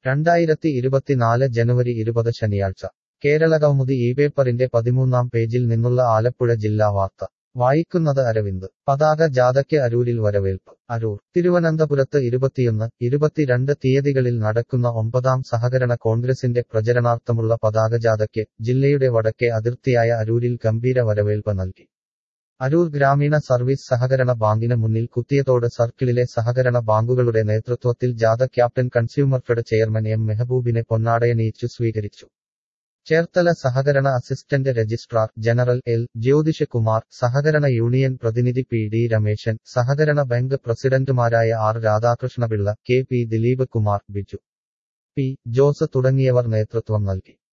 2024 ജനുവരി 20 ശനിയാഴ്ച കേരളകൗമുദി ഈ പേപ്പറിന്റെ 13-ാം പേജിൽ നിന്നുള്ള ആലപ്പുഴ ജില്ലാ വാർത്ത വായിക്കുന്നത് അരവിന്ദ്. പതാക ജാഥയ്ക്ക് അരൂരിൽ വരവേൽപ്പ്. അരൂർ. തിരുവനന്തപുരത്ത് 21, 22 തീയതികളിൽ നടക്കുന്ന 9-ാം സഹകരണ കോൺഗ്രസിന്റെ പ്രചരണാർത്ഥമുള്ള പതാകജാഥയ്ക്ക് ജില്ലയുടെ വടക്കേ അതിർത്തിയായ അരൂരിൽ ഗംഭീര വരവേൽപ്പ് നൽകി. അരൂർ ഗ്രാമീണ സർവീസ് സഹകരണ ബാങ്കിന് മുന്നിൽ കുത്തിയതോട് സർക്കിളിലെ സഹകരണ ബാങ്കുകളുടെ നേതൃത്വത്തിൽ ജാഥ ക്യാപ്റ്റൻ കൺസ്യൂമർഫെഡ് ചെയർമാൻ എം മെഹബൂബിനെ പൊന്നാടയണിയിച്ചു സ്വീകരിച്ചു. ചേർത്തല സഹകരണ assistant registrar general L. Jyothish Kumar, സഹകരണ യൂണിയൻ പ്രതിനിധി പി. ഡി. രമേശൻ, സഹകരണ ബാങ്ക് പ്രസിഡന്റുമാരായ R. Radhakrishnapillai, K. P. Dileep Kumar, Biju P. Jose തുടങ്ങിയവർ നേതൃത്വം നൽകി.